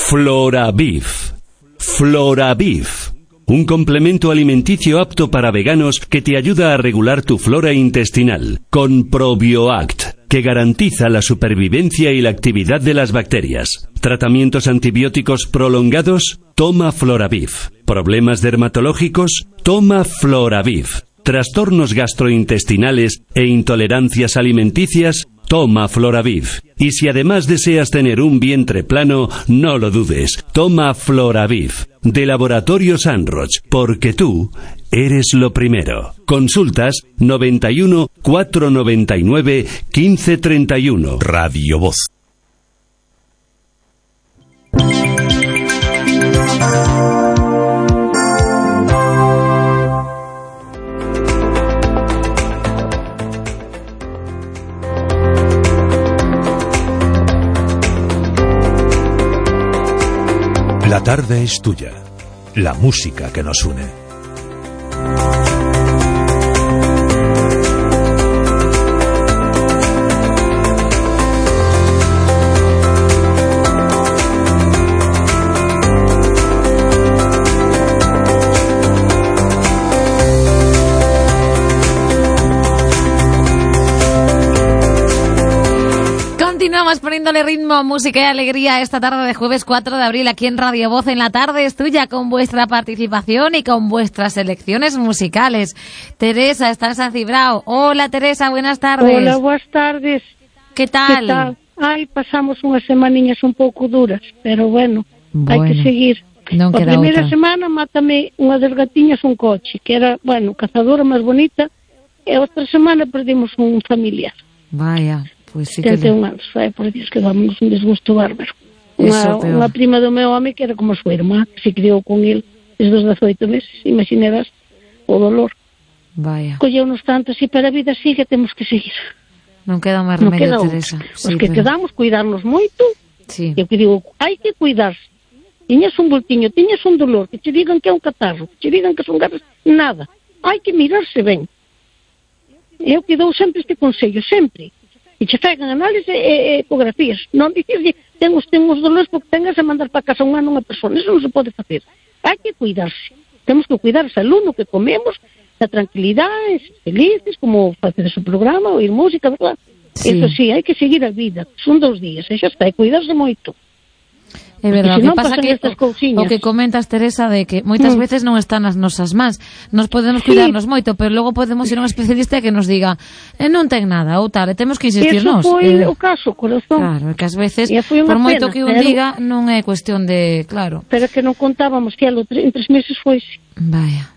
Floraviv. Floraviv. Un complemento alimenticio apto para veganos que te ayuda a regular tu flora intestinal, con ProbioAct, que garantiza la supervivencia y la actividad de las bacterias. ¿Tratamientos antibióticos prolongados? Toma Floraviv. ¿Problemas dermatológicos? Toma Floraviv. ¿Trastornos gastrointestinales e intolerancias alimenticias? Toma Floraviv. Y si además deseas tener un vientre plano, no lo dudes. Toma Floraviv. De Laboratorio Sandroch, porque tú eres lo primero. Consultas 91 499 1531. Radio Voz. La tarde es tuya, la música que nos une. Continuamos poniéndole ritmo, música y alegría esta tarde de jueves 4 de abril aquí en Radio Voz. En la tarde es tuya, con vuestra participación y con vuestras selecciones musicales. Teresa está en San Cibrao. Hola Teresa, buenas tardes. Hola, buenas tardes. ¿Qué tal? ¿Qué tal? Ay, pasamos unhas semaniñas un pouco duras, pero bueno, hai que seguir. Non A queda primeira outra. semana mátame unha das gatiñas un coche, que era, bueno, cazadora máis bonita, e outra semana perdimos un familiar. Vaya, pues sí que... 71 anos, por Dios, que dámonos un desgusto bárbaro. Eso peor. Unha prima do meu home que era como a súa irmá, que se criou con el desde os 18 meses, imaginarás o dolor. Vaya, Colleunos tanto así, pero a vida sigue, temos que seguir. non queda máis Non remedio, queda outra. Teresa. Os que quedamos, cuidarnos moito. Sí. Eu que digo, hai que cuidarse. Tiñas un voltiño, tiñas un dolor, que te digan que é un catarro, que te digan que son garras, nada. Hai que mirarse ben. Eu que dou sempre este consello, sempre. E che traigan análisis e ecografías. Non dicirlle, ten os dolores porque tengas a mandar para casa un ano unha persona. Eso non se pode facer. Hai que cuidarse. Temos que cuidar a salud, no que comemos, a tranquilidade, felices, como facer o programa, oír música, verdad? Sí. Eso sí, hai que seguir a vida. Son 2 días, e xa está, e cuidarse moito. É verdade, Porque o que senón pasa pasan que estas cousiñas. o que comentas, Teresa, de que moitas veces non están nas nosas mans. Nos podemos Sí. cuidarnos moito, pero logo podemos ir a un especialista que nos diga non ten nada, ou tal, e temos que insistir Eso nós. foi o caso, corazón. Claro, que ás veces, E foi unha por moito pena, que un pero- diga, non é cuestión de... Claro. Pero que non contábamos que en 3 meses foise. Vaya.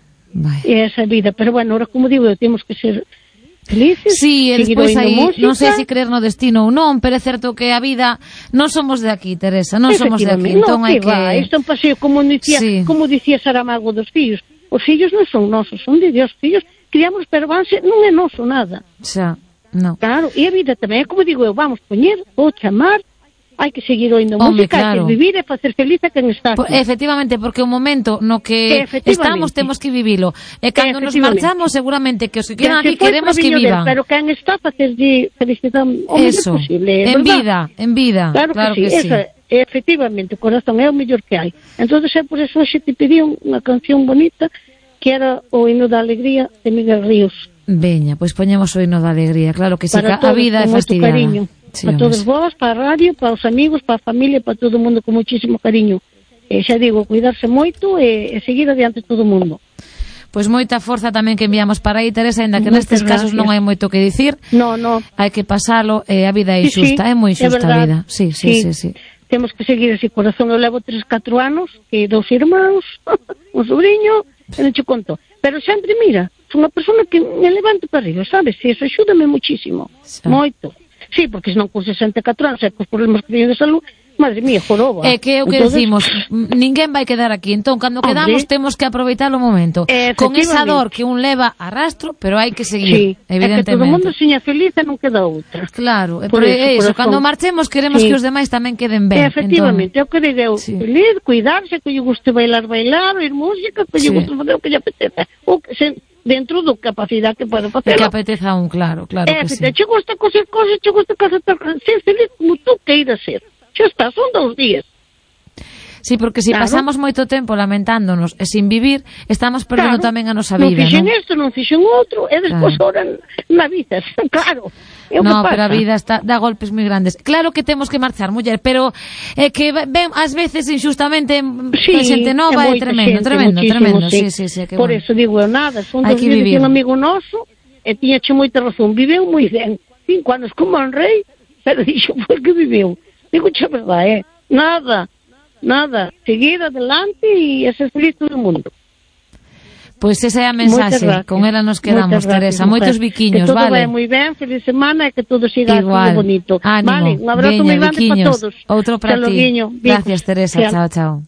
E esa vida. Pero bueno, ahora como digo, temos que ser felices. Sí, e seguir despois oíndo aí, música. non sei se creer no destino ou non, pero é certo que a vida non somos de aquí, Teresa, non somos de aquí, Efectivamente. entón hai que va, que... isto é un paseo, como dicía Saramago dos fillos. Os fillos non son nosos, son de Dios. Fillos criamos, pero vanse, non é noso nada. Xa, non. Claro, e a vida tamén, é como digo eu, vamos poñer, vou chamar, hai que seguir oíndo Home, música, claro. hai que vivir e facer feliz a quen está aquí. Efectivamente, porque o momento no que estamos temos que vivilo. E cando nos marchamos, seguramente que os que quedan aquí queremos que vivan. Pero quen está a facerlle felicidade o mellor posible, en verdad? vida. Claro que sí. Esa, efectivamente, o corazón é o mellor que hai. Entonces é por eso hoxe te pedí unha canción bonita que era o hino da alegría de Miguel Ríos. Veña, pois poñemos o hino da alegría. Claro que sí, Para a vida é todos, con moito fastidiada. cariño. Sí, para todos vos, para a radio, para os amigos, para a familia, para todo o mundo con muchísimo cariño. E xa digo, cuidarse moito e seguir adiante todo o mundo. Pois moita forza tamén que enviamos para aí, Teresa, ainda que Moitas nestes casos gracias. non hai moito que dicir. No. Hai que pasalo, e a vida é Sí, xusta, sí, é moi é xusta a vida. verdad. Sí. Temos que seguir así, corazón. Eu levo 3-4 anos, que 2 irmáns, un sobrinho, e non che conto. Pero sempre, mira, son unha persona que me levanto para arriba, sabes? E iso axúdame muchísimo, moito. Sí, porque senón con 64 anos e cos problemas que teño de salud, madre mía, joroba. É que é o que decimos, ninguén vai quedar aquí, entón cando quedamos temos que aproveitar o momento. Con esa dor que un leva a rastro, pero hai que seguir, evidentemente. É que todo o mundo seña feliz e non queda outra. Claro, Por eso, cando marchemos queremos que os demais tamén queden ben. Efectivamente, é o que digo, feliz, cuidarse, que lle guste bailar, oír música, que lle guste fazer o que lle apetece. O que dentro do capacidade que pode facer. Que apeteza un, claro que sí. Che gusta coser cosas, che gusta ser feliz como tú queiras ser. Xa está, son 2 días. Sí, porque se pasamos moito tempo lamentándonos e sin vivir, estamos perdendo tamén a nosa vida, non fixen isto, non fixen outro, e despois ahora na vida, claro. No, pero a vida dá golpes moi grandes. Claro que temos que marchar, muller, pero que ven ás veces injustamente xente nova é tremendo, sí, que por eso digo eu nada, son dos días de un amigo noso, e tiñache moita razón, viveu moi ben, 5 anos como un rei, pero dixo, por que viveu? Digo, xa verdade, nada, seguir adelante e ser feliz todo o mundo. Pois esa é a mensaxe, con ela nos quedamos, Teresa. Moitos biquiños, vale? Que todo vai moi ben, feliz semana e que todo siga todo bonito. Ánimo. Vale, un abrazo moi grande para todos. Outro para ti. Gracias, Teresa. Chao.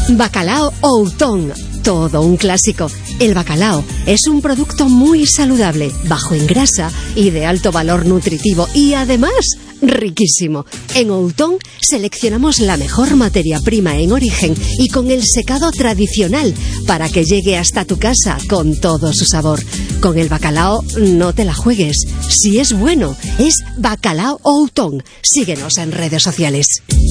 Bacalao Outón, todo un clásico. El bacalao es un producto muy saludable, bajo en grasa y de alto valor nutritivo y además riquísimo. En Outón seleccionamos la mejor materia prima en origen y con el secado tradicional para que llegue hasta tu casa con todo su sabor. Con el bacalao no te la juegues. Si es bueno, es Bacalao Outón. Síguenos en redes sociales.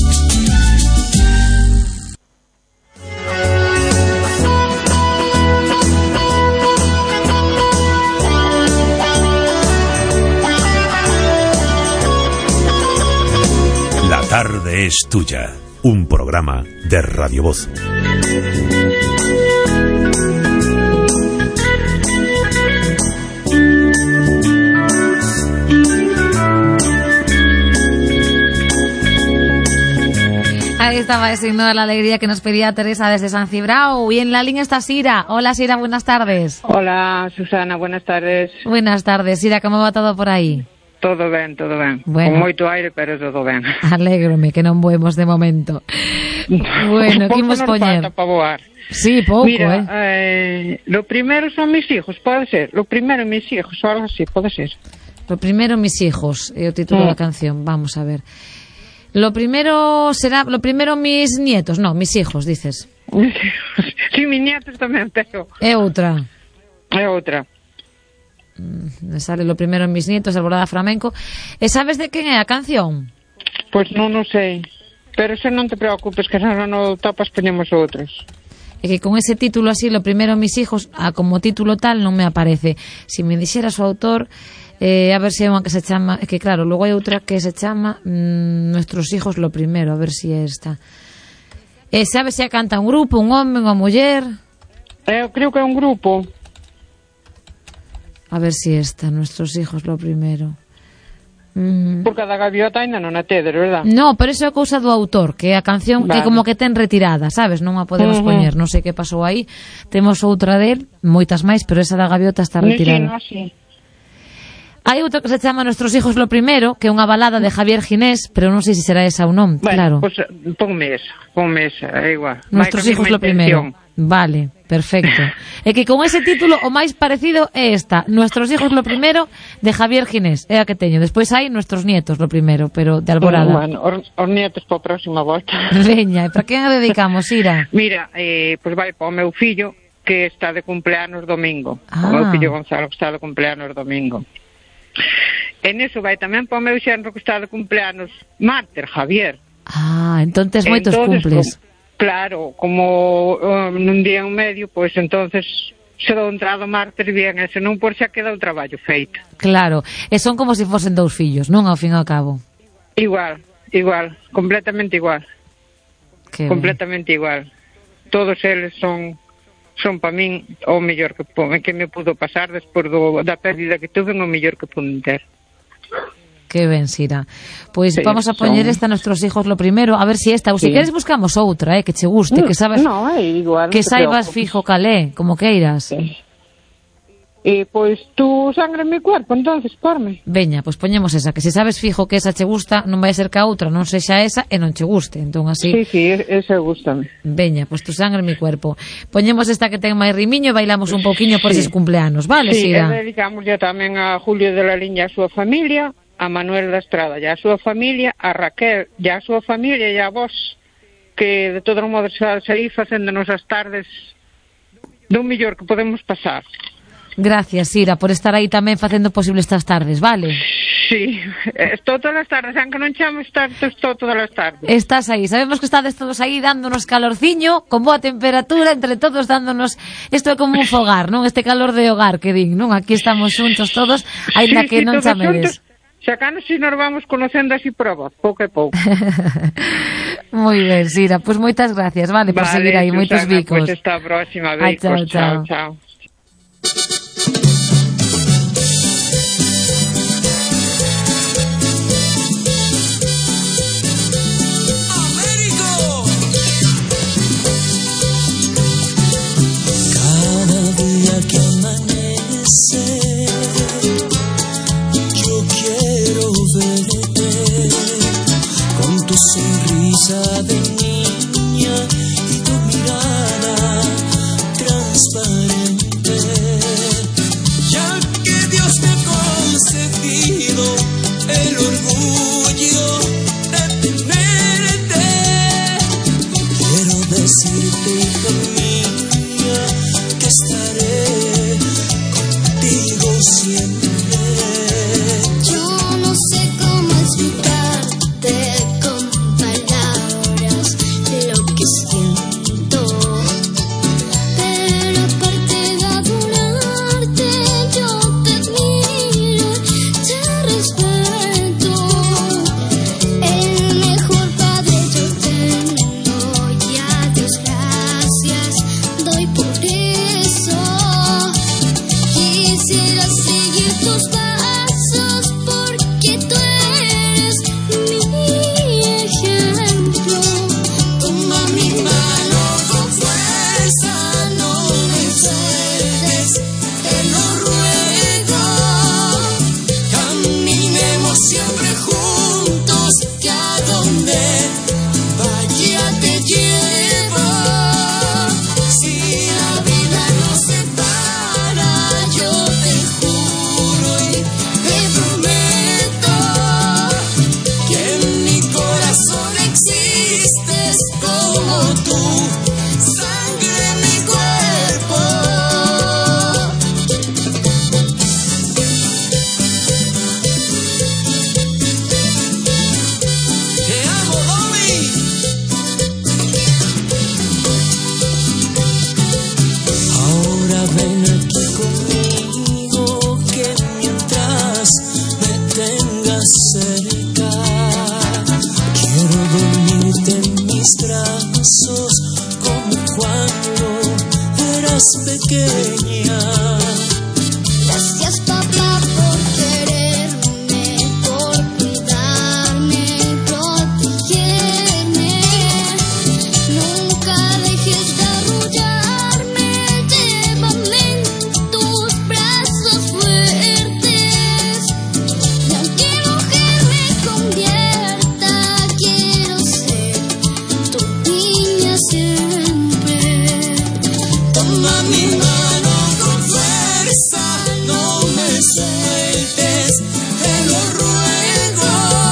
La tarde es tuya. Un programa de Radio Voz. Ahí estaba ese himno de la alegría que nos pedía Teresa desde San Cibrao. Y en la línea está Sira. Hola, Sira, buenas tardes. Hola, Susana, buenas tardes. Buenas tardes, Sira, ¿cómo va todo por aí? Todo ben, todo ben. Bueno. Con moito aire, pero todo ben. Alégrome que non voemos de momento. Bueno, que imos poñer? Falta para voar. Sí, pouco, Mira, lo primero son mis hijos, pode ser. Lo primero mis hijos, o algo así, pode ser. Lo primero mis hijos, é o título da canción. Vamos a ver. Lo primero será, lo primero mis nietos, no, mis hijos, dices. Sí, mis nietos tamén, pero... É outra. É outra. Me sale lo primero mis nietos, Alborada Flamenco. E sabes de quen é a canción? Pois non sei. Pero se non te preocupes, que se non topas poñemos outros. É que con ese título así, lo primero mis hijos, como título tal non me aparece. Si me dixera o autor, a ver se é unha que se chama, é que claro, logo hai outra que se chama Nuestros hijos lo primero, a ver si é esta. Sabes se a canta un grupo, un home, unha muller? Eu creo que é un grupo. A ver si esta, Nuestros hijos lo primero. Porque a da gaviota ainda non a tedes, verdad? No, pero iso é cousa do autor, que a canción vale. Que como que ten retirada, sabes? Non a podemos poñer, non sei que pasou aí. Temos outra del, moitas máis, pero esa da gaviota está retirada. Sí. Hai outra que se chama Nuestros hijos lo primero, que é unha balada de Javier Ginés, pero non sei se será esa ou non, bueno, claro. Pues, ponme esa, é igual. Nuestros hijos lo primero. Vale, perfecto. É que con ese título o máis parecido é esta, Nuestros hijos lo primero, de Javier Ginés, é a que teño. Despois hai Nuestros nietos lo primero, pero de Alborada. Bueno, os nietos para a próxima volta. Veña, e para quen a dedicamos, Ira? Mira, pois vai para o meu fillo, que está de cumpleanos domingo. O meu fillo Gonzalo, que está de cumpleanos domingo. E neso vai tamén para o meu xenro, que está de cumpleanos mártir, Javier. Entonces moitos cumples. Claro, como nun día e un medio, pois entonces se dou entrado mártir bien, e se non por xa queda o traballo feito. Claro, e son como se fosen dous fillos, non ao fin e ao cabo? Igual, completamente igual. Completamente igual. Todos eles son para min o mellor que me pudo pasar despois da pérdida que tuve, o mellor que pude ter. Que ben, Sira. Pois vamos a poñer esta Nuestros hijos lo primero, a ver si esta, ou se queres buscamos outra, que che guste, que sabes, igual, que saibas fijo calé, como queiras. E pois tú sangre en mi cuerpo, entonces, porme. Veña, pois poñemos esa, que se sabes fijo que esa che gusta, non vai ser que a outra non sexa esa e non che guste, entón así. Sí, esa gústame. Veña, pois tu sangre en mi cuerpo. Poñemos esta que ten máis rimiño e bailamos un pouquiño por eses cumpleanos, vale, Sira? Sí, e dedicamos ya tamén a Julio de la Liña e a súa familia, a Manuel da Estrada e a súa familia, a Raquel e a súa familia e a vos, que de todos modos saí facéndonos as tardes do mellor que podemos pasar. Gracias, Sira, por estar aí tamén facendo posible estas tardes, vale? Sí, estou todas as tardes, aunque non chamo estou todas as tardes. Estás aí, sabemos que estades todos aí dándonos calorciño, con boa temperatura, entre todos dándonos, isto é como un fogar, non? Este calor de hogar que din, non? Aquí estamos xuntos todos, aínda que non chamedes. Xa cano si nos vamos conocendo así proba, pouco e pouco. Moi ben, Sira, pois moitas gracias, vale, por seguir aí, moitos bicos. Pois esta próxima vez, chao. Que amanece, yo quiero verte con tu sonrisa de niña y tu mirada transparente. Ya que Dios me ha concedido el orgullo de tenerte, quiero decirte, hija mía, que estaré contigo siempre. Yo no sé cómo explicarte con palabras lo que siento, pero aparte de adorarte, yo te admiro, te respeto. El mejor padre yo tengo y a Dios gracias doy por eso. Quisiera seguir tus pasos porque tú eres mi ejemplo. Toma mi mano con fuerza, no me sueltes, te lo ruego. Caminemos siempre juntos, que a donde vaya te llevo. Si la vida nos separa, yo te juro y te prometo que en mi corazón existes como tú, sangre en mi cuerpo. Te amo, Domi. Ahora ven aquí conmigo, que mientras me tengas cerca, quiero dormirte en mis brazos como cuando eras pequeña. Gracias, papá, por quererme, por cuidarme y protegerme. Nunca dejes de arrullarme, llévame en tus brazos fuertes. Y aunque mujer me convierta, quiero ser tu niña siempre. Toma mi mano con fuerza, no me sueltes, te lo ruego.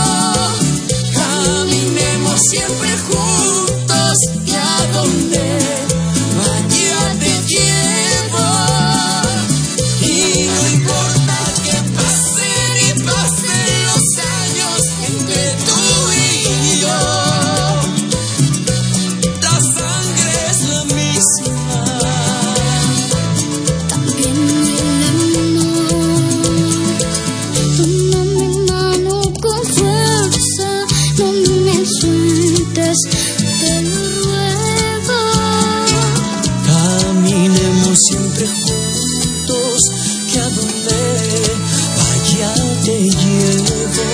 Caminemos siempre juntos, y a donde vaya te llevo. Y no importa que pasen y pasen los años entre tú y yo, la sangre es la misma, también el amor. Toma mi mano con fuerza, no me sueltes, te lo ruego. Caminemos siempre juntos, que a donde vaya te llevo.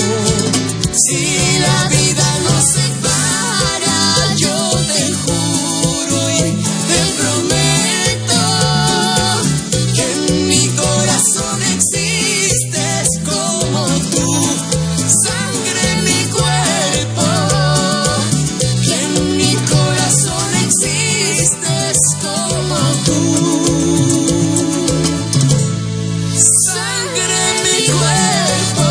Si la vida nos separa, yo te juro y te prometo que en mi corazón existes como tú, sangre en mi cuerpo. Que en mi corazón existes como tú, sangre en mi cuerpo.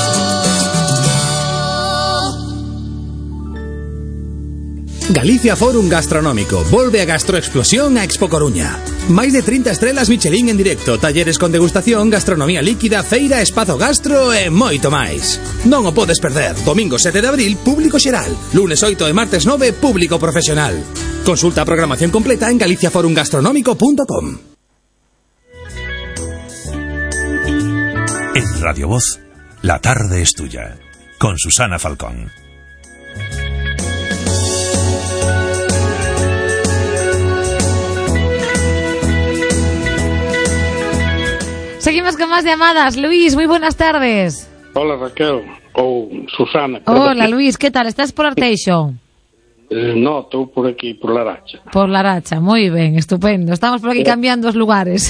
Galicia Forum Gastronómico volve a Gastroexplosión a Expo Coruña. Máis de 30 estrelas Michelin en directo, talleres con degustación, gastronomía líquida, feira, espazo gastro e moito máis. Non o podes perder. Domingo 7 de abril, público xeral. Lunes 8 e martes 9, público profesional. Consulta a programación completa en galiciaforumgastronómico.com. En Radio Voz, la tarde es tuya, con Susana Falcón. Seguimos con más llamadas. Luis, muy buenas tardes. Hola, Raquel. Ou Susana. Hola, Luis, ¿qué tal? ¿Estás por Arteixo? No, estou por aquí, por Laracha. Por Laracha, moi ben, estupendo. Estamos por aquí cambiando os lugares.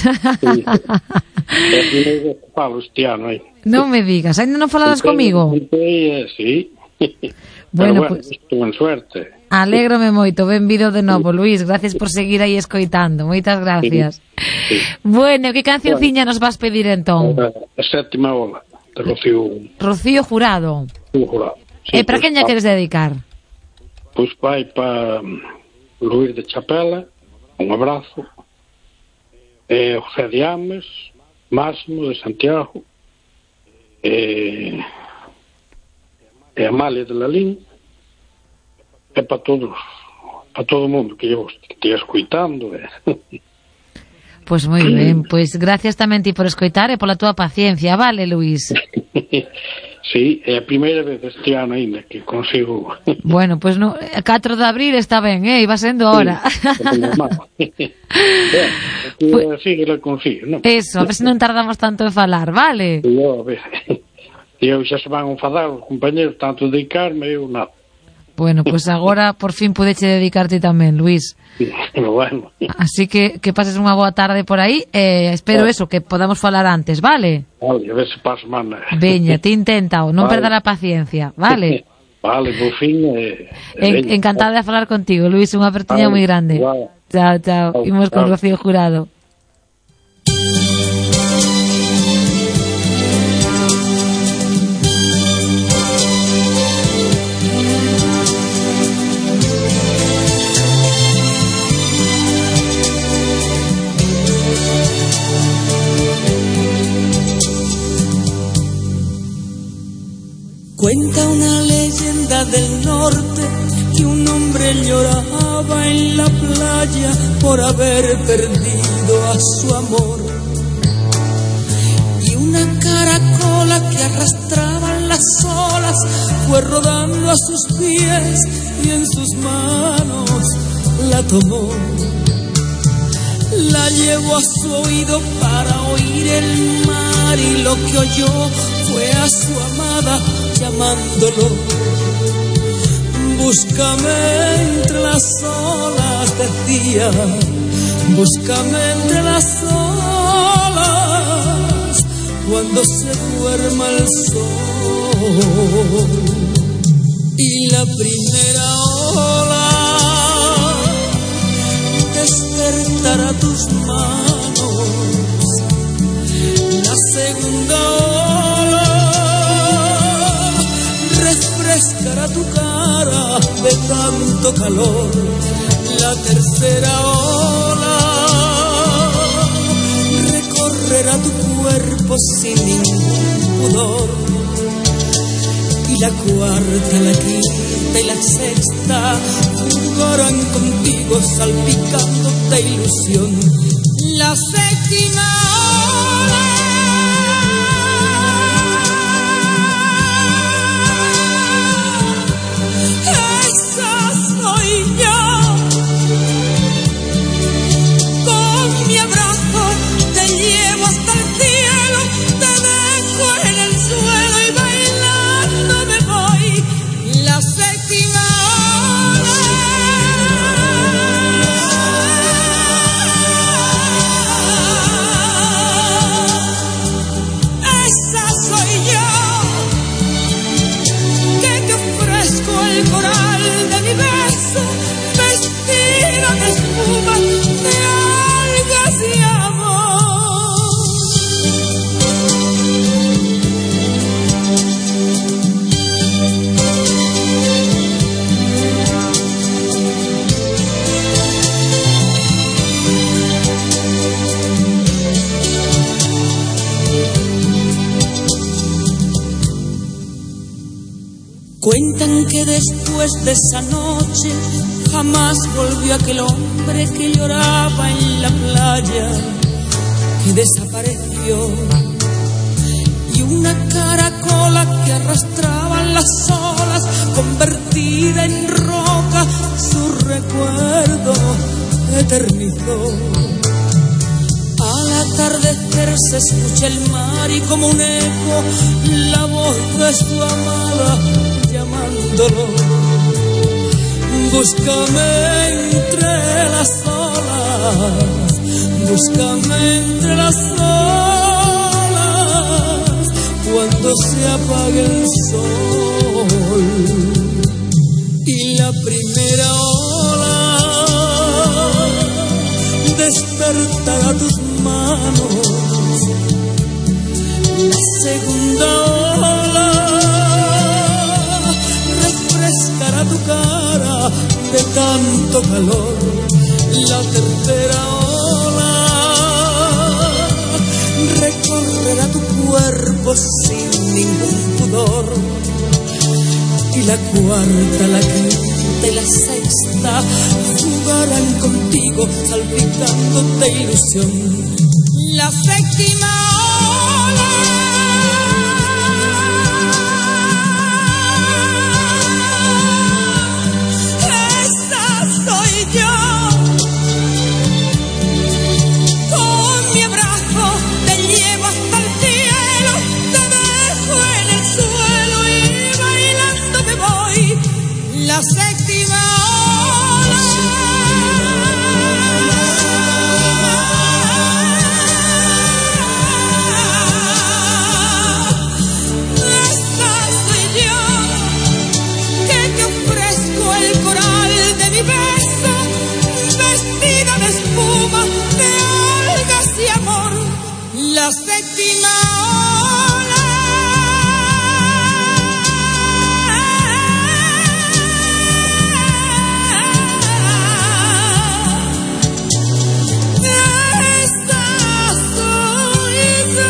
Falo este ano aí. Non me digas, ainda non faladas comigo? Sí. Bueno, Pero bueno, pues... estou en suerte. Alégrome moito, benvido de novo, Luís. Gracias por seguir aí escoitando. Moitas gracias. Sí. Bueno, que cancionciña nos vas pedir entón? A sétima ola de Rocío Jurado. Jurado. E para quen lle queres dedicar? Pois vai para Luís de Chapela, un abrazo, José de Ames, Máximo de Santiago, Amalia de Lalín, e para todo o mundo que eu estea escoitando. Pois moi ben, pois gracias tamén ti por escoitar e pola túa paciencia, vale, Luís? Sí, é a primeira vez este ano ainda que consigo. Bueno, pois no, 4 de abril está ben, iba sendo hora. Sí, así que la consigo, non? Eso, a ver se non tardamos tanto en falar, vale? Eu, a ver, eu xa se van a enfadar os compañeros, tanto dedicarme, eu nada. Bueno, pois agora por fin pudeche dedicarte tamén, Luís. Pero bueno. Así que pases unha boa tarde por aí, espero eso, que podamos falar antes, vale? Vale, a ver se paso semana. Veña, te intentao, non Vale. perda a paciencia, vale? Vale, por fin. Encantada de falar contigo, Luís, unha apertiña moi grande. Igual. Chao, chao. Imos con Rocío Jurado. Cuenta una leyenda del norte que un hombre lloraba en la playa por haber perdido a su amor. Y una caracola que arrastraba las olas fue rodando a sus pies y en sus manos la tomó. La llevó a su oído para oír el mar y lo que oyó fue a su amada llamándolo. Búscame entre las olas, decía, búscame entre las olas cuando se duerma el sol. Y la primera ola despertará tus manos, la segunda ola refrescará tu cara de tanto calor, la tercera ola recorrerá tu cuerpo sin ningún pudor, y la cuarta, la quinta y la sexta jugarán contigo salpicando de ilusión. La séptima ola esa soy yo, con mi abrazo te llevo hasta el cielo, te dejo en el suelo y bailando me voy. La séptima Cuentan que después de esa noche jamás volvió aquel hombre que lloraba en la playa, que desapareció. Y una caracola que arrastraba las olas, convertida en roca, su recuerdo eternizó. Al atardecer se escucha el mar y como un eco la voz de su amada llamándolo. Búscame entre las olas, búscame entre las olas cuando se apague el sol. Y la primera ola despertará tus manos, la segunda ola refrescará tu cara de tanto calor, la tercera ola recorrerá tu cuerpo sin ningún pudor, y la cuarta, la quinta y la sexta jugarán contigo salpicándote ilusión. La séptima ola esa soy yo. Con mi abrazo te llevo hasta el cielo, te dejo en el suelo y bailando me voy. La séptima ola esta soy yo, que te ofrezco el coral de mi beso, vestida de espuma, de algas y amor. La séptima ola esta soy yo.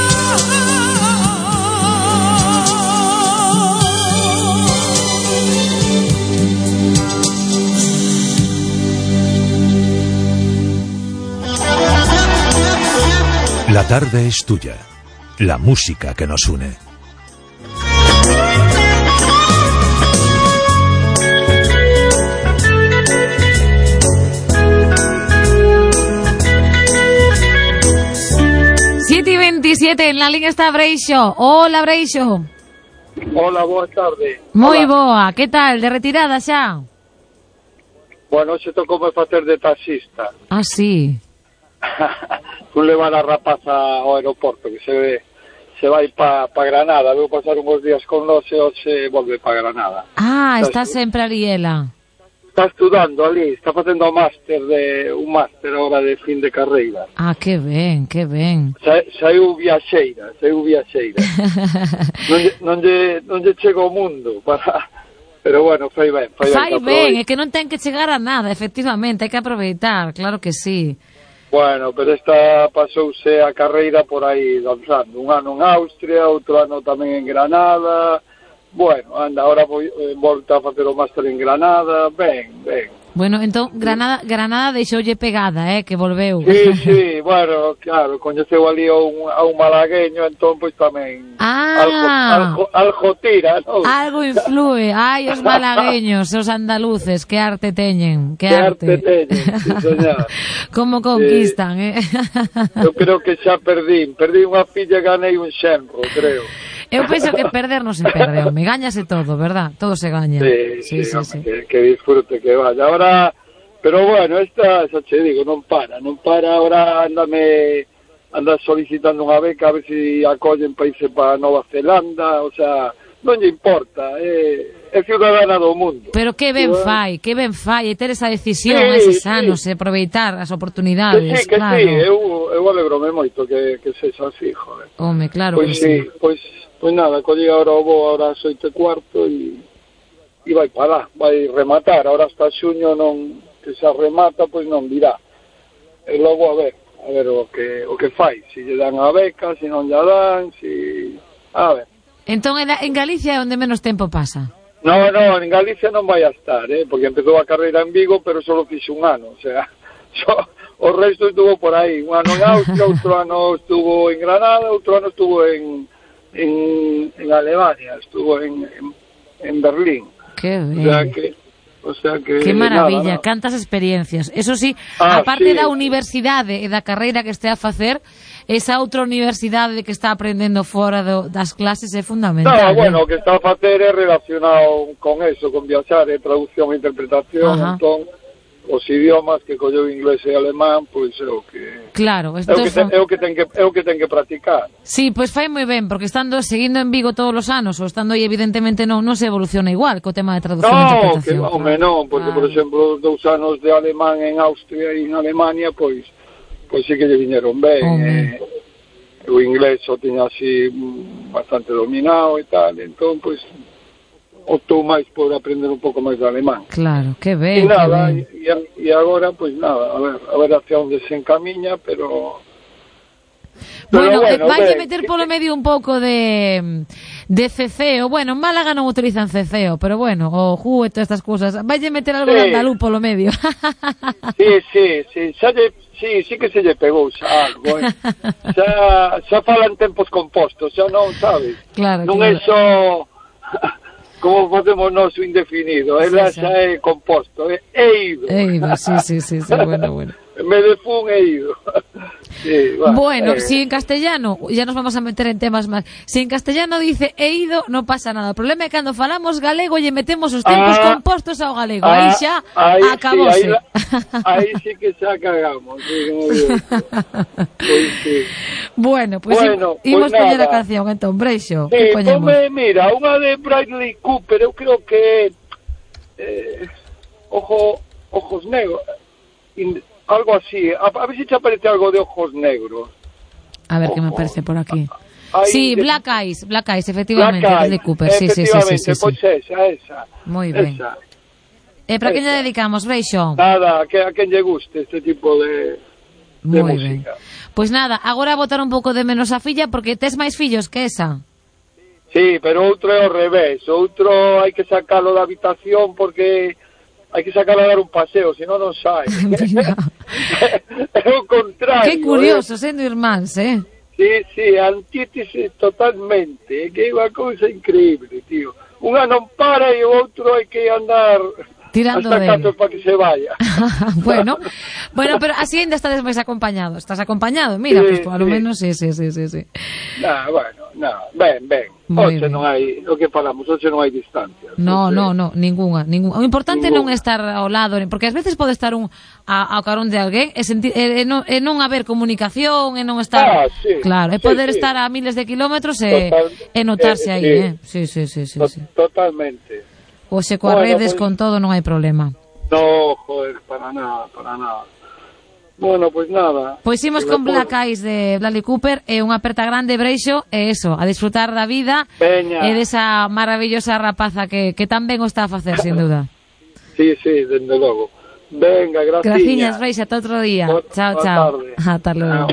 La tarde es tuya. La música que nos une. Siete y 27, en la línea está Breixo. Hola, Breixo. Hola, boa tarde. Moi Hola. boa, que tal? De retirada xa? Bueno, se tocou me facer de taxista. Ah, sí. Fui levar a rapaza ao aeroporto, que se vai pa Granada. Vou pasar uns días con nós e hoxe volve pa Granada. Ah, está sempre ali ela. Está estudando ali, está facendo un máster ahora de fin de carreira. Ah, que ben, que ben. Saiu viaxeira. non lle chega ao mundo para... Pero bueno, fai ben. Fai ben, é que non ten que chegar a nada, efectivamente, hai que aproveitar, claro que sí. Bueno, pero esta pasouse a carreira por aí danzando. Un ano en Austria, outro ano tamén en Granada. Bueno, anda, ahora volta a facer o máster en Granada. Ben. Bueno, entón, Granada deixoulle pegada, que volveu. Sí, bueno, claro, coñeceu ali a un malagueño, entón, pois tamén algo tira, non? Algo influe. Ai, os malagueños, os andaluces, que arte teñen, que arte teñen, sí, señor. Como conquistan, Eu creo que xa perdí unha filla e ganei un xenro, creo. Eu penso que perder non se perde, home, gañase todo, verdad? Todo se gaña. Sí. Que disfrute, que vaya. Ahora, pero bueno, esta, xa che digo, non para, ahora anda solicitando unha beca a ver se acollen países para Nova Zelanda, o sea, non lle importa, é ciudadana do mundo. Pero que ben fai, e ter esa decisión, eses anos, e aproveitar as oportunidades, claro. Sí, eu alegrome moito que sexa así, joder. Home, claro que sí. Pois nada, collí ahora o voo ahora ás 8:15 e vai para lá, vai rematar. Ahora hasta xuño non, que se remata, pois non virá. E logo a ver o que fai, se lle dan a beca, se non lle dan, a ver. Entón en Galicia é onde menos tempo pasa. No, en Galicia non vai a estar, porque empezou a carreira en Vigo, pero só fixe un ano, o sea, o resto estuvo por aí, un ano en Austria, outro ano estuvo en Granada, outro ano estuvo en Alemania, estuvo en Berlín. Qué bien. O sea que qué maravilla, cantas experiencias. Eso sí, aparte da universidade e da carreira que este a facer, esa outra universidade que está aprendendo fora das clases é fundamental. No, bueno, o que está a facer é relacionado con eso, con viaxar, traducción e interpretación, entón, os idiomas que colleu inglés e alemán, pois é o que... Claro, é o que ten que practicar. Sí, pois fai moi ben, porque seguindo en Vigo todos os anos, ou estando aí evidentemente non se evoluciona igual co tema de traducción e interpretación. Non, porque por exemplo, os 2 anos de alemán en Austria e en Alemania, pois sí que lle viñeron ben, o inglés o tiña así bastante dominado e tal, entón, pois optou máis por aprender un pouco máis de alemán. Claro, que ben. E nada, e agora, pois nada, a ver hacia onde se encamiña, pero bueno, vai meter polo medio un pouco de ceceo. Bueno, en Málaga non utilizan ceceo, pero bueno, o ju e todas estas cousas. Vai meter algo de andaluz polo medio. Sí, que se lle pegou xa algo, xa falan tempos compostos, xa non, sabes? Claro, non é só como facemos nós o indefinido, ela xa é composto, é eido. Eido, sí, bueno. Me de fun eido. Sí, bueno, si en castellano, ya nos vamos a meter en temas más, si en castellano dice eido, no pasa nada. O problema é cando falamos galego e metemos os tempos compostos ao galego, aí xa acabose. Aí sí que xa cagamos. Sí. Bueno, pues imos poñer a canción, entón, Breixo. Sí, mira, unha de Bradley Cooper, eu creo que ojos negros, algo así, a ver si te aparece algo de ojos negros. A ver, que me aparece por aquí. Sí, Black Eyes, efectivamente, Bradley Cooper, sí. Pois esa. Moi ben. Para quen lle dedicamos, Breixo? Nada, a quen lle guste este tipo de música. Pois nada, agora botar un pouco de menos a filla, porque tes máis fillos que esa. Sí, pero outro é ao revés. Outro hai que sacalo da habitación porque hai que sacalo a dar un paseo, senón non sai. É o contrario. Que curioso, sendo irmáns, Sí, antítesis totalmente. Que é unha cousa increíble, tío. Unha non para e o outro hai que andar tirando hasta canto para que se vaya. bueno, pero así ainda estás máis acompañado. Estás acompañado, mira, pues por lo menos sí. Ben. Oxe non hai, o que falamos, oxe non hai distancia. No, ninguna. O importante non é estar ao lado, porque ás veces pode estar ao carón de alguén e non haber comunicación, e non estar... Claro, é poder estar a miles de kilómetros e notarse aí, Sí. Totalmente. Oxe, coas redes, con todo, non hai problema. No, joder, para nada. Bueno, pois nada. Pois imos con Black Eyes de Bradley Cooper, e unha aperta grande, Breixo, e eso, a disfrutar da vida e desa maravillosa rapaza que tan ben o está a facer, sin duda. Sí, dende logo. Venga, graciñas, Breixo, ata outro día. Chao. Ata logo.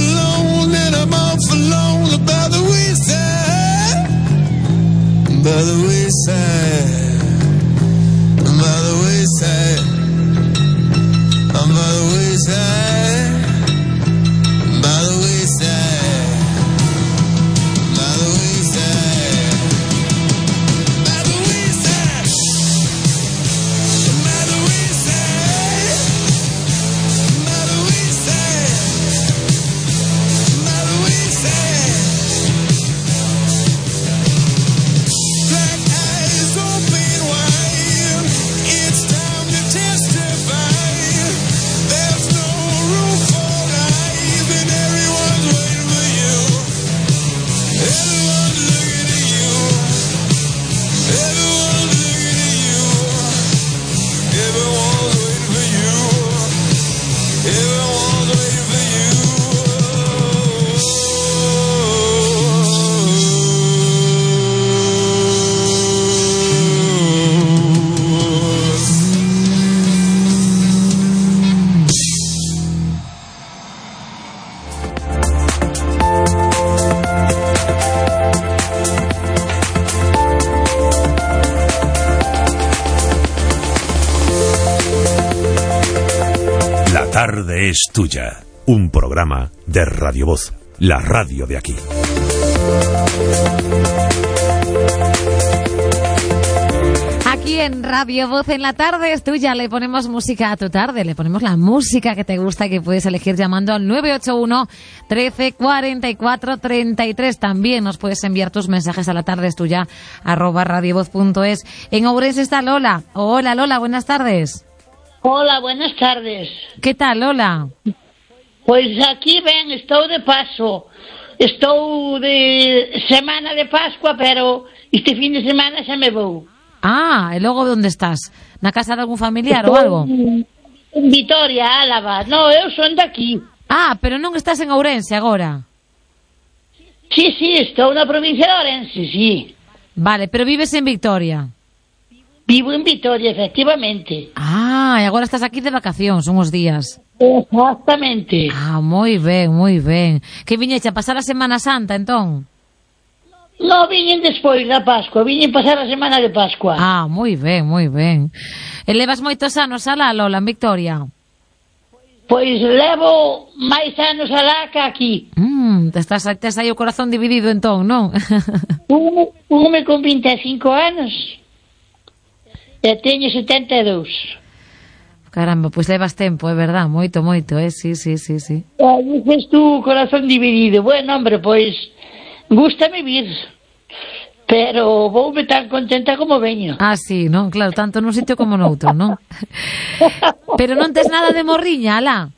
By the the wayside, by the wayside, I'm by the wayside, by the wayside, by the wayside, by the wayside, by the wayside, by the wayside, by the wayside. Black eyes open wide, it's time to testify. There's no room for lies, and everyone's waiting for you. Everyone's looking at you. Everyone's looking at you. Everyone's waiting for you. Everyone's waiting for you. La tarde es tuya. Un programa de Radio Voz, la radio de aquí. Aquí en Radio Voz en la tarde es tuya, le ponemos música a tu tarde, le ponemos la música que te gusta y que puedes elegir llamando al 981 13 44 33. También nos puedes enviar tus mensajes a la tarde es tuya @radiovoz.es. En Ourense está Lola. Hola Lola, buenas tardes. Hola, buenas tardes. ¿Qué tal, Lola? Pois aquí ben, estou de paso. Estou de semana de Pascua, pero este fin de semana xa me vou. Ah, e logo onde estás? Na casa de algún familiar ou algo? En Vitoria, Álava. No, eu son daqui. Ah, pero non estás en Ourense agora. Sí, estou na provincia de Ourense, sí. Vale, pero vives en Vitoria. Vivo en Vitoria, efectivamente. Ah, e agora estás aquí de vacacións, uns días. Exactamente. Ah, moi ben, moi ben. Que viñeche a pasar a Semana Santa, entón? No, viñen despois da Pascua, viñen pasar a semana de Pascua. Ah, moi ben, moi ben. E levas moitos anos alá, Lola, en Vitoria? Pois levo máis anos alá que aquí. Tes aí o corazón dividido, entón, non? Ume con 25 anos e teño 72. Caramba, pois levas tempo, é verdad, moito, sí. Dices tú, corazón dividido. Bueno, hombre, pois gústame vir, pero voume tan contenta como veño. Ah, sí, non? Claro, tanto nun sitio como noutro, non? Pero non tes nada de morriña, alá?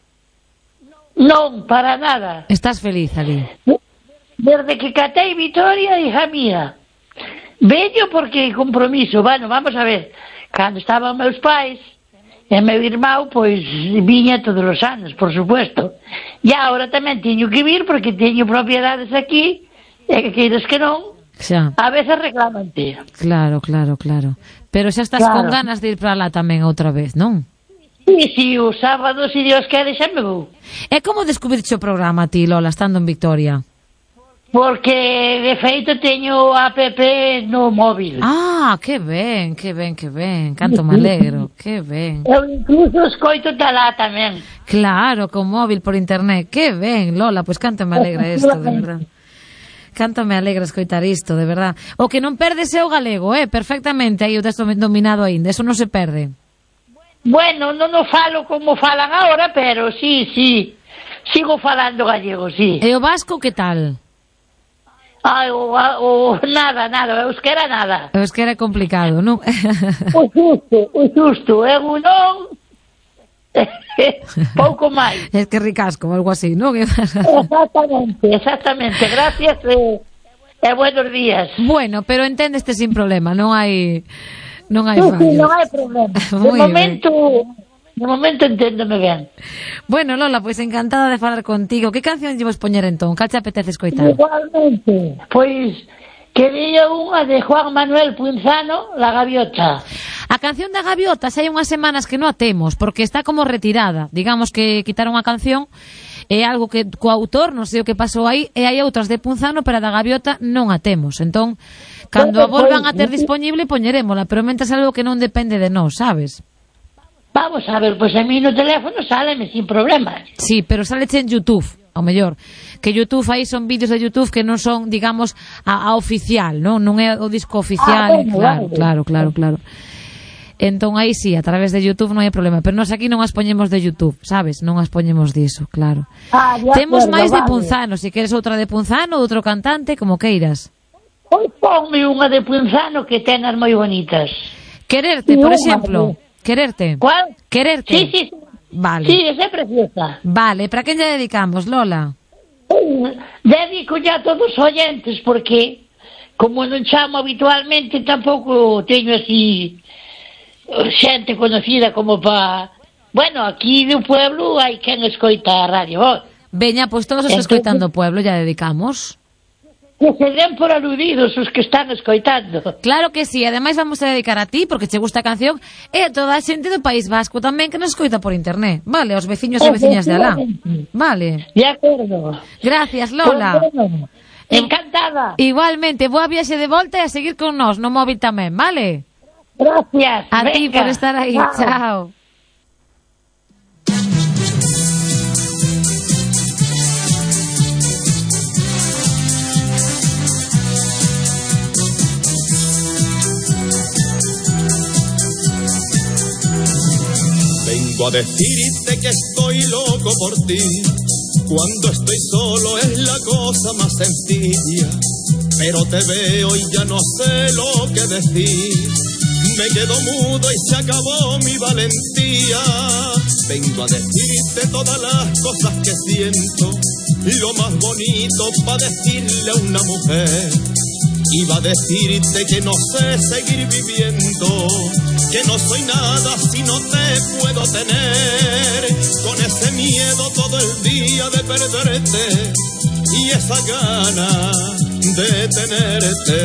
Non, para nada. Estás feliz ali? Desde que catei Vitoria, hija mía. Veño porque compromiso. Bueno, vamos a ver. Cando estaban meus pais e meu irmão, pois viña todos os anos, por supuesto. E agora tamén teño que vir porque teño propiedades aquí e que queiras que non, xa. A veces reclamante. Claro. Pero xa estás con ganas de ir para lá tamén outra vez, non? Sí, o sábado, se Dios quere, xa me vou. E como descubriste o programa ti, Lola, estando en Vitoria? Porque, de feito, teño app no móvil. Ah, que ben. Canto me alegro, que ben. Eu incluso escoito talá tamén. Claro, con móvil por internet. Que ben, Lola, pois canto me alegra isto, de verdad. Canto me alegra escoitar isto, de verdad. O que non perdes é o galego, perfectamente, aí o tes dominado aínda, eso non se perde. Bueno, non o falo como falan agora, pero sí, sigo falando gallego, sí. E o vasco que tal? Nada, o euskera nada. O euskera é complicado, non? O xusto, eu non... pouco máis. Es que ricasco, algo así, non? Exactamente, gracias e buenos días. Bueno, pero enténdeste sin problema, non hai fallo. Non hai problema. De momento enténdome ben. Bueno, Lola, pois encantada de falar contigo. Que canción llevas poñer entón? Cal te apetece escoitar? Igualmente, pois quería unha de Juan Manuel Punzano, La Gaviota. A canción da Gaviota xa hai unhas semanas que non a temos, porque está como retirada. Digamos que quitaron a canción, é algo que co autor non sei o que pasou aí, e hai outras de Punzano, pero a da Gaviota non a temos. Entón, Cando a volvan a ter disponible, poñerémola, pero mentres algo que non depende de nós, sabes? Vamos a ver, pois a mí no teléfono sáleme sin problemas. Sí, pero saleche en YouTube, ao mellor. Que YouTube aí son vídeos de YouTube que non son, digamos, a oficial, non é o disco oficial. Claro. Entón aí sí, a través de YouTube non hai problema, pero nós aquí non as poñemos de YouTube, sabes? Non as poñemos diso, claro. Temos máis de Punzano, se queres outra de Punzano ou outro cantante, como queiras. Pois ponme unha de Punzano que tenas moi bonitas. Quererte, por exemplo. Quererte. ¿Cuál? Quererte. Sí. Vale. Sí, esa é preciosa. Vale, para quen lle dedicamos, Lola? Dedico ya a todos os oyentes, porque como non chamo habitualmente, tampouco teño así xente conocida como pa... Bueno, aquí no pueblo hai quen escoita a Radio Voz. Veña, pois todos os escoitando o pueblo ya dedicamos. Que se den por aludidos os que están escoitando. Claro que sí, ademais vamos a dedicar a ti, porque che gusta a canción, e a toda a xente do País Vasco tamén que nos escoita por internet. Vale, os veciños e veciñas de alá. Vale. De acordo. Gracias, Lola. Bueno, encantada. Igualmente, boa viaxe de volta e a seguir con nós no móvil tamén, vale? Gracias. A ti por estar aí, chao. Vengo a decirte que estoy loco por ti. Cuando estoy solo es la cosa más sencilla, pero te veo y ya no sé lo que decir. Me quedo mudo y se acabó mi valentía. Vengo a decirte todas las cosas que siento, lo más bonito para decirle a una mujer. Iba a decirte que no sé seguir viviendo, que no soy nada si no te puedo tener, con ese miedo todo el día de perderte y esa gana de tenerte.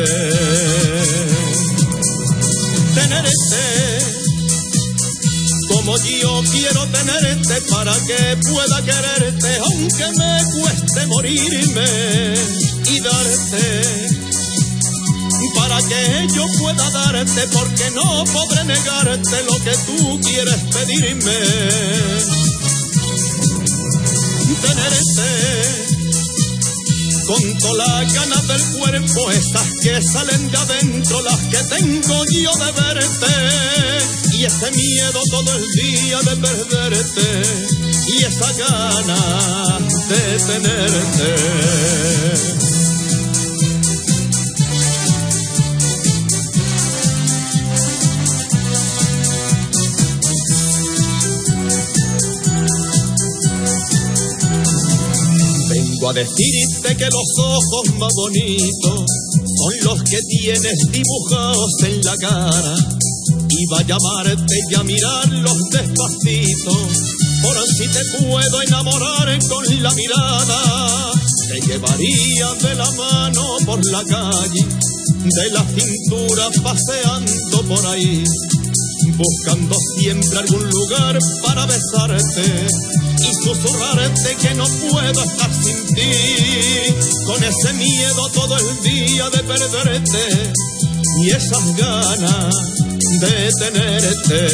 Como yo quiero tenerte para que pueda quererte, aunque me cueste morirme, y darte para que yo pueda darte, porque no podré negarte lo que tú quieres pedirme. Tenerte con todas las ganas del cuerpo, esas que salen de adentro, las que tengo yo de verte, y ese miedo todo el día de perderte, y esa gana de tenerte. Vengo a decirte que los ojos más bonitos son los que tienes dibujados en la cara. Iba a llamarte y a mirarlos despacito, por si te puedo enamorar con la mirada. Te llevaría de la mano por la calle, de la cintura paseando por ahí, buscando siempre algún lugar para besarte y susurrarte que no puedo estar sin ti, con ese miedo todo el día de perderte y esas ganas de tenerte.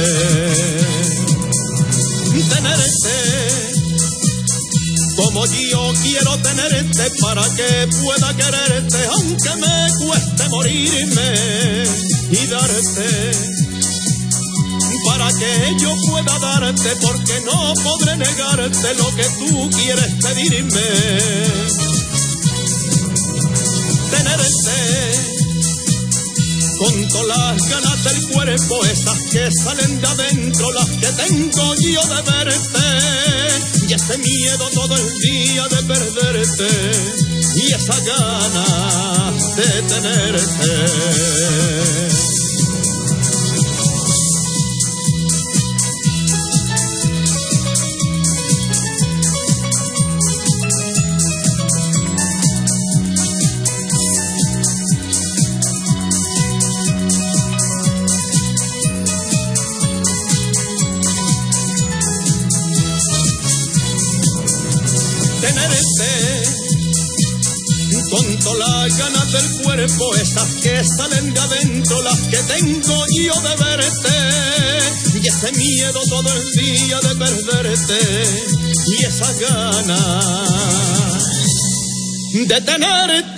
Como yo quiero tenerte para que pueda quererte, aunque me cueste morirme, y darte para que yo pueda darte, porque no podré negarte lo que tú quieres pedirme. Tenerte con todas las ganas del cuerpo, esas que salen de adentro, las que tengo yo de verte, y ese miedo todo el día de perderte, y esa gana de tenerte. con todas las ganas del cuerpo, esas que salen de adentro, las que tengo yo de verte, y ese miedo todo el día de perderte, y esas ganas de tenerte.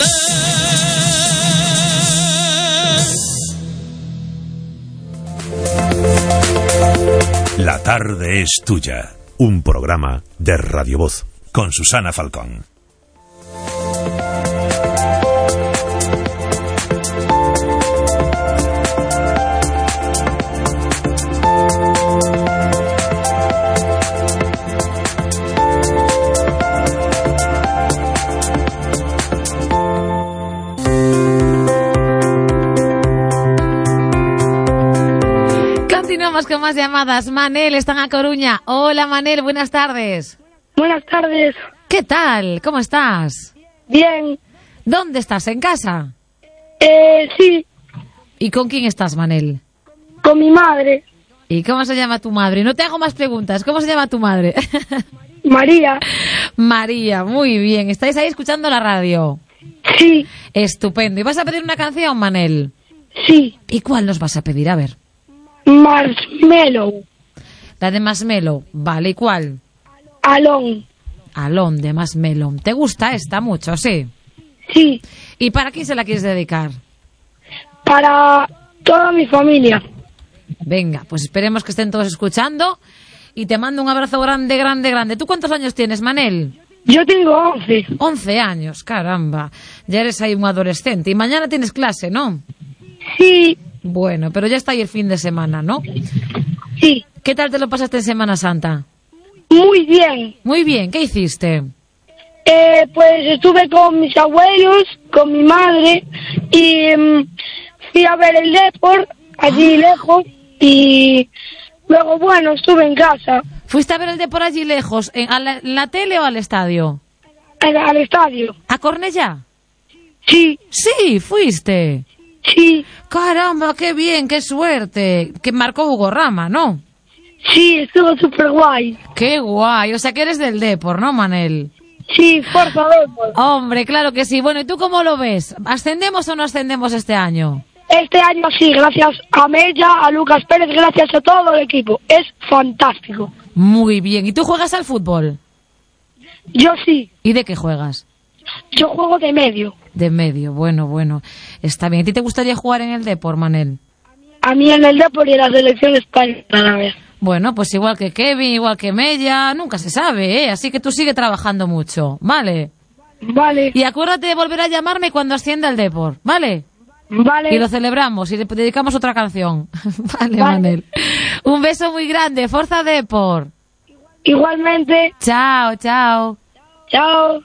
La tarde es tuya. Un programa de Radio Voz con Susana Falcón. Continuamos con más llamadas. Manel está en A Coruña. Hola Manel, buenas tardes. Buenas tardes. ¿Qué tal? ¿Cómo estás? Bien. ¿Dónde estás? ¿En casa? Sí. ¿Y con quién estás, Manel? Con mi madre. ¿Y cómo se llama tu madre? No te hago más preguntas. ¿Cómo se llama tu madre? María. María, muy bien. ¿Estáis ahí escuchando la radio? Sí. Estupendo. ¿Y vas a pedir una canción, Manel? Sí. ¿Y cuál nos vas a pedir? A ver. Marshmello. La de Marshmello. Vale, ¿y cuál? Alone. Alone de Marshmello. ¿Te gusta esta mucho, sí? Sí. ¿Y para quién se la quieres dedicar? Para toda mi familia. Venga, pues esperemos que estén todos escuchando y te mando un abrazo grande, grande, grande. ¿Tú cuántos años tienes, Manel? Yo tengo 11. 11 años, caramba. Ya eres ahí un adolescente. Y mañana tienes clase, ¿no? Sí. Bueno, pero ya está ahí el fin de semana, ¿no? Sí. ¿Qué tal te lo pasaste en Semana Santa? Muy bien. Muy bien, ¿qué hiciste? Pues estuve con mis abuelos, con mi madre, y fui a ver el Depor, allí lejos, y luego, bueno, estuve en casa. ¿Fuiste a ver el Depor allí lejos, en la tele o al estadio? Al estadio. ¿A Cornellá? Sí. Sí, fuiste. Sí. Caramba, qué bien, qué suerte. Que marcó Hugo Rama, ¿no? Sí, estuvo súper guay. Qué guay, o sea que eres del Depor, ¿no, Manel? Sí, fuerza Depor. Hombre, claro que sí. Bueno, ¿y tú cómo lo ves? ¿Ascendemos o no ascendemos este año? Este año sí, gracias a Mella, a Lucas Pérez, gracias a todo el equipo. Es fantástico. Muy bien. ¿Y tú juegas al fútbol? Yo sí. ¿Y de qué juegas? Yo juego de medio. De medio, bueno. Está bien. ¿A ti te gustaría jugar en el Depor, Manel? A mí en el Depor y en la selección española a ver. Bueno, pues igual que Kevin, igual que Mella, nunca se sabe, ¿eh? Así que tú sigue trabajando mucho, ¿vale? Vale. Y acuérdate de volver a llamarme cuando ascienda el Depor, ¿vale? Vale. Y lo celebramos y le dedicamos otra canción. Vale, Manel. Un beso muy grande. Forza Depor. Igualmente. Chao, chao. Chao.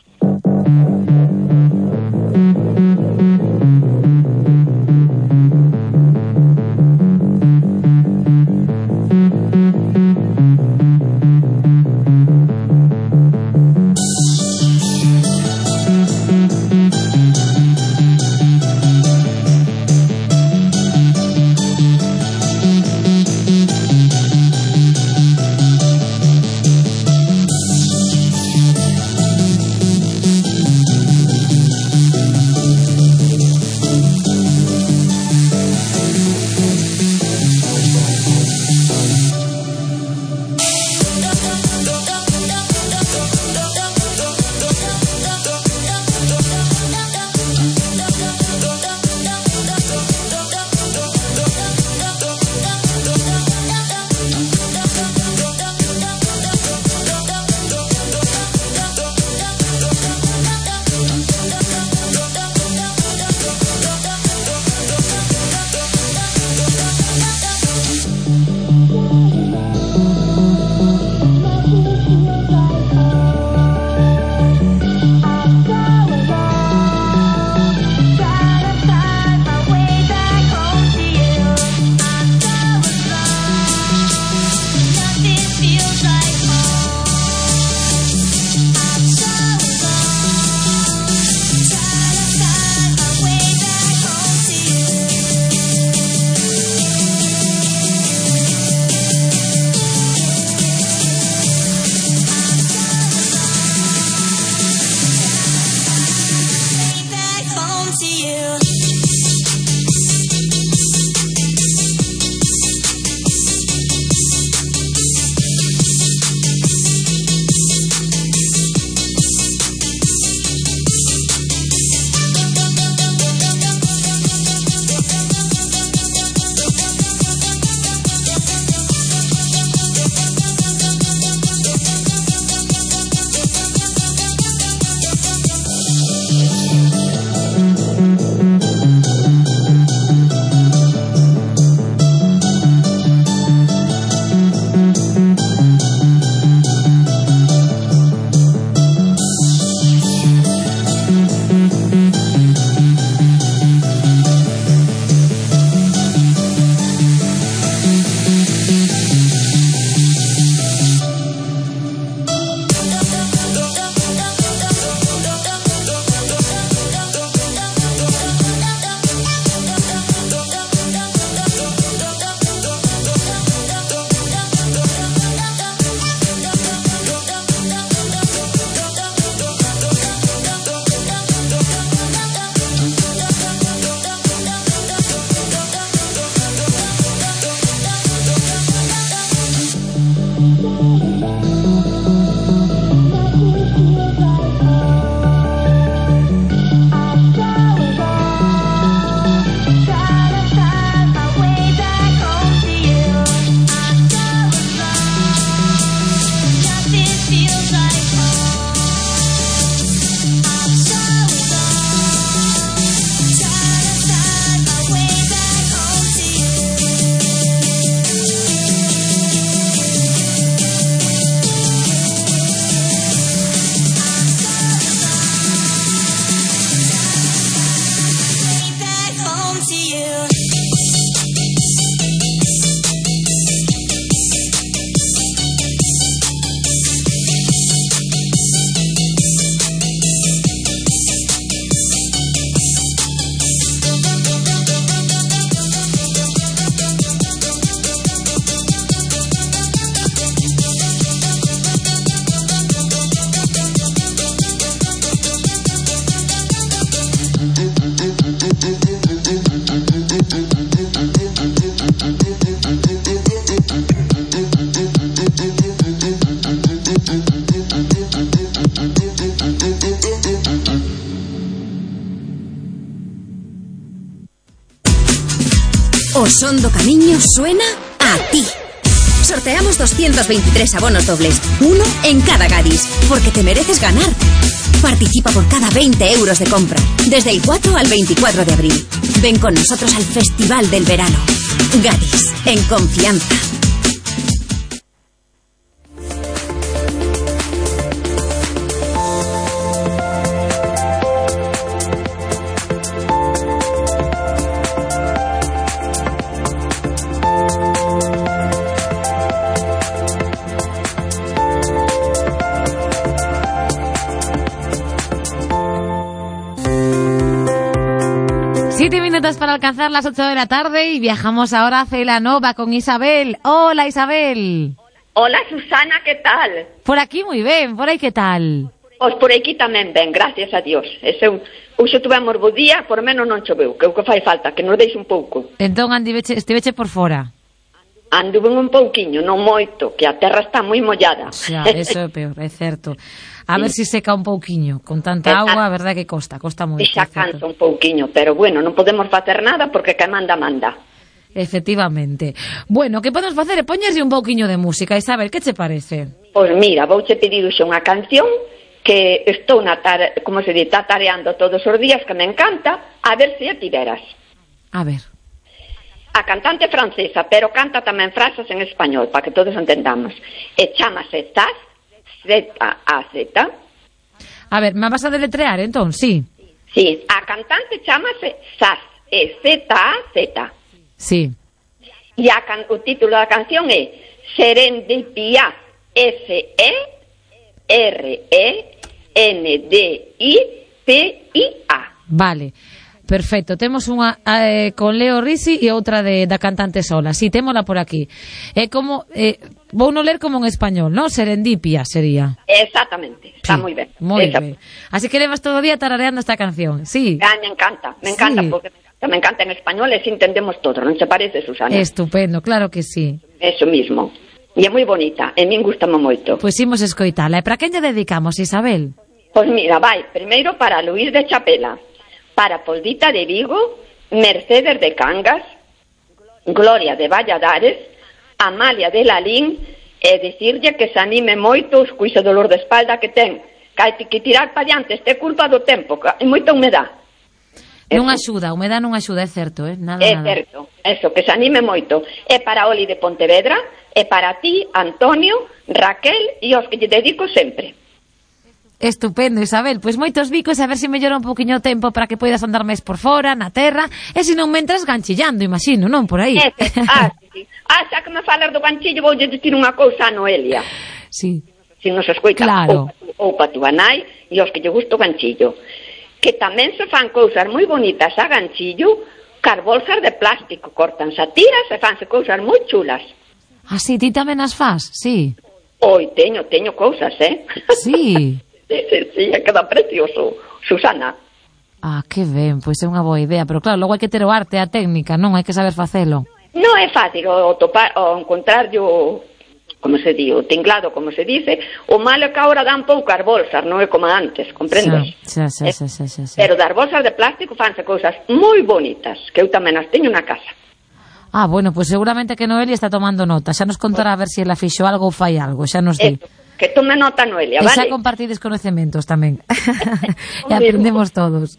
O Son do Camiño suena a ti. Sorteamos 223 abonos dobles, uno en cada Gadis, porque te mereces ganar. Participa por cada 20 euros de compra, desde el 4 al 24 de abril. Ven con nosotros al Festival del Verano. Gadis, en confianza. Para alcanzar las 8 de la tarde y viajamos ahora a Celanova con Isabel. Hola, Isabel. Hola, Susana, que tal? Por aquí moi ben, por aí que tal? Pois por aquí tamén ben, gracias a Dios. Hoxe tuvemos bo día, por menos non choveu, que é o que fai falta, que nos deixe un pouco. Entón estiveche por fora? Anduve un pouquiño, non moito, que a terra está moi mollada. Xa, eso é peor, é certo. A ver se seca un pouquiño, con tanta auga, a verdade que costa moito. Xa cansa un pouquiño, pero bueno, non podemos facer nada porque que manda. Efectivamente. Bueno, que podemos facer é poñerlle un pouquiño de música. Isabel, que che parece? Pois mira, vouche pedir xa unha canción que estou tatareando todos os días, que me encanta, a ver se a tiveras. A ver. A cantante francesa, pero canta tamén frases en español, para que todos entendamos. E chámase Zaz, Z-A-Z. A ver, ¿me vas a deletrear, entón? Sí. Sí, a cantante chámase Zaz, Z-A-Z. Sí. E o título da canción é Serendipia, S-E-R-E-N-D-I-P-I-A. Vale. Perfecto, temos unha con Leo Risi e outra da cantante sola. Si, témola por aquí. É como vou non ler como en español, ¿no? Serendipia sería. Exactamente, está moi ben. Moi ben. Así que levas todo o día tarareando esta canción. Sí. Me encanta, porque me encanta en español e si entendemos todo, non se parece, Susana? Estupendo, claro que sí. Eso mismo. E é moi bonita, e min gustame moito. Pois imos escoitala. E para quen lle dedicamos, Isabel? Pois mira, vai, primeiro para Luís de Chapela, para Poldita de Vigo, Mercedes de Cangas, Gloria de Valladares, Amalia de Lalín, e dicirlle que se anime moito os cuixo dolor de espalda que ten, que hai que tirar para diante, este culpa do tempo, que hai moita humedad. Non axuda, humedad non axuda, é certo, nada. É certo, eso, que se anime moito. É para Oli de Pontevedra, é para ti, Antonio, Raquel, e os que lle dedico sempre. Estupendo, Isabel, pois moitos bicos, a ver se mellora un poquinho o tempo para que poidas andar máis por fora, na terra, e se non mentras ganchillando, imagino, non, por aí. Sí. Xa que me falas do ganchillo, voulle dicir unha cousa a Noelia. Sí. Se nos escoita, claro. Ou pa tu anai, e os que lle gusto o ganchillo. Que tamén se fan cousas moi bonitas a ganchillo, car bolsas de plástico, cortanse a tiras e fanse cousas moi chulas. Ah, sí, ti tamén as fas, sí. Oi, teño cousas, Sí. Sí, queda precioso, Susana. Ah, que ben, pois é unha boa idea, pero claro, logo hai que ter o arte, a técnica, non hai que saber facelo. Non é fácil o encontrar o como se di, o tinglado, como se dice, o malo é que agora dan poucas bolsas, non é como antes, comprendes? Sí. Pero das bolsas de plástico fanse cousas moi bonitas, que eu tamén as teño na casa. Ah, bueno, pues seguramente que Noelia está tomando nota. Xa nos contará a ver se ela fixo algo ou fai algo, xa nos di. Que tome nota, Noelia, E vale? xa compartides conhecementos tamén. E aprendemos todos.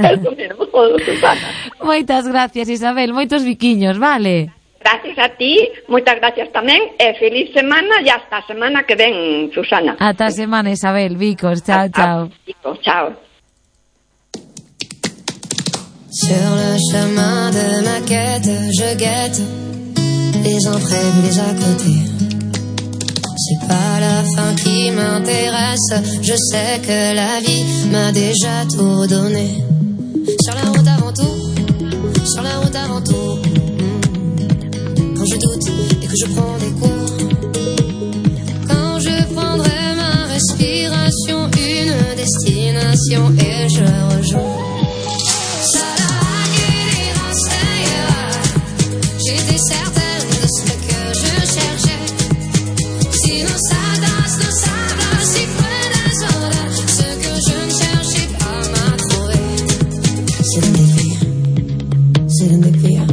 Moitas gracias, Isabel, moitos biquiños, vale? Gracias a ti, moitas gracias tamén, e feliz semana, e hasta a semana que ven, Susana. Ata a semana, Isabel, bicos, chao, chao. Bicos, chao. Sur le chemin de ma quête, je guette les imprévus, les à côté. C'est pas la fin qui m'intéresse, je sais que la vie m'a déjà tout donné. Sur la route avant tout, sur la route avant tout. Quand je doute et que je prends des cours, quand je prendrai ma respiration, une destination et je rejoins. J'étais certaine de ce que je cherchais. Si nos sadas, si prenait soda, ce que je ne cherchais pas m'a trouvé. C'est l'un des pires, c'est l'un des pires.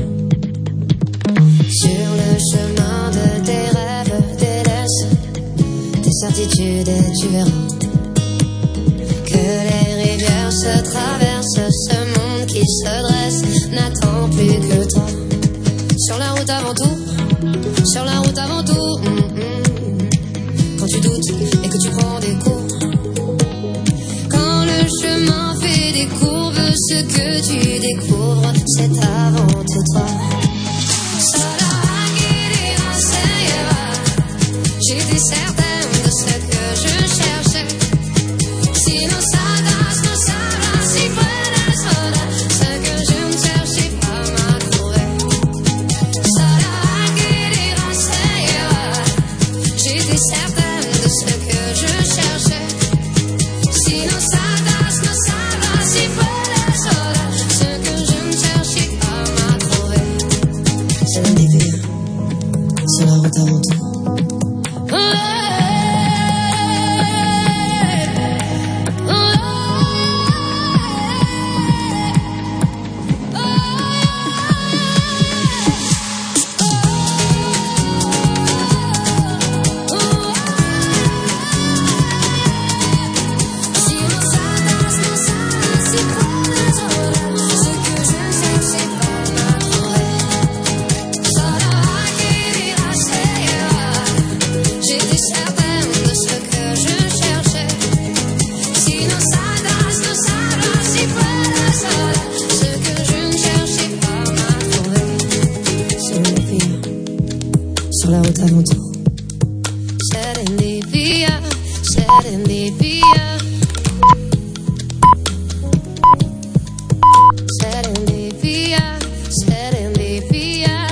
Sur le chemin de tes rêves, délaisse tes certitudes et tu verras que les rivières se traversent, ce monde qui se dresse n'attend plus que toi. Sur la route avant tout, sur la route avant tout. Quand tu doutes et que tu prends des cours, quand le chemin fait des courbes, ce que tu découvres, c'est avant tout toi. J'étais certaine de ce que je cherchais. Si nos sadas, si prenait soda, ce que je ne cherchais pas m'a trouvé. J'étais certaine de ce que je cherchais. Si nos sadas, si prenait soda, ce que je ne cherchais pas m'a trouvé. C'est l'un des pires, c'est la route avant tout. Sur la route avant tout. Serendipia, serendipia.